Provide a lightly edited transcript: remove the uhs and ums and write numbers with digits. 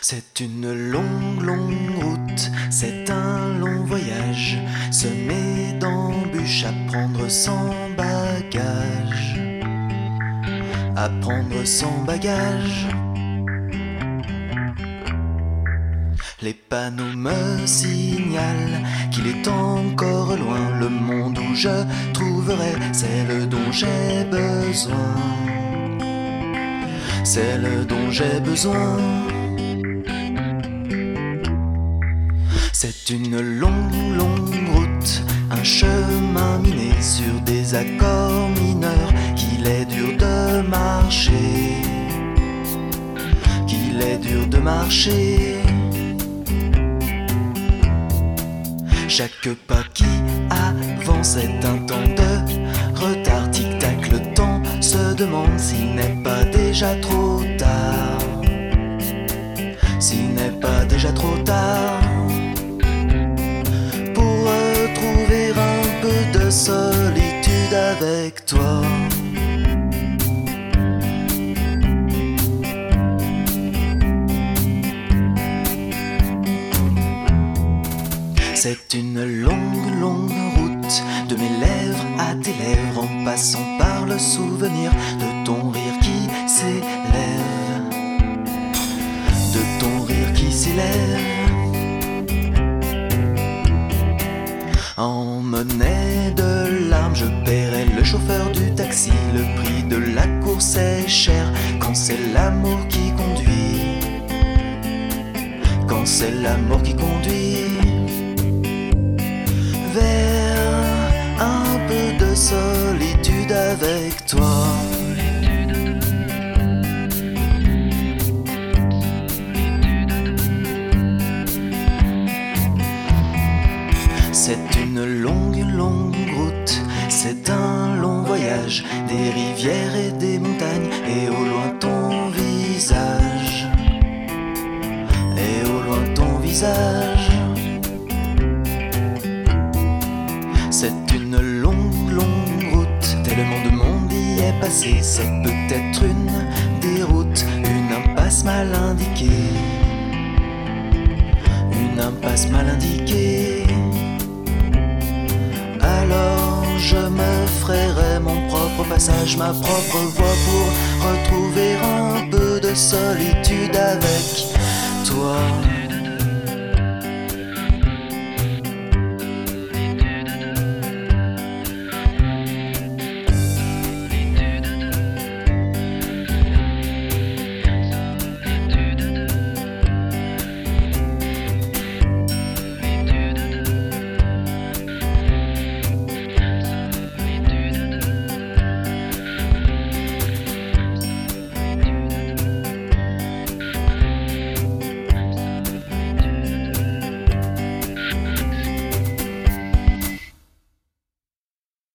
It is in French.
C'est une longue route, c'est un long voyage, semé d'embûches à prendre sans bagage, à prendre sans bagage. Les panneaux me signalent qu'il est encore loin le monde où je trouverai celle dont j'ai besoin, celle dont j'ai besoin. C'est une longue route, un chemin miné sur des accords mineurs, qu'il est dur de marcher, qu'il est dur de marcher. Chaque pas qui avance est un temps de retard, tic-tac, le temps se demande s'il n'est pas déjà trop tard, s'il n'est pas déjà trop tard. De solitude avec toi. C'est une longue route, de mes lèvres à tes lèvres, en passant par le souvenir de ton rire qui s'élève, de ton rire qui s'élève. En monnaie de larmes, je paierai le chauffeur du taxi. Le prix de la course est cher quand c'est l'amour qui conduit, quand c'est l'amour qui conduit vers un peu de solitude avec toi. C'est une longue route, c'est un long voyage, des rivières et des montagnes, et au loin ton visage, et au loin ton visage. C'est une longue route, tellement de monde y est passé, c'est peut-être une déroute, une impasse mal indiquée, une impasse mal indiquée. Alors je me frayerai mon propre passage, ma propre voie pour retrouver un peu de solitude avec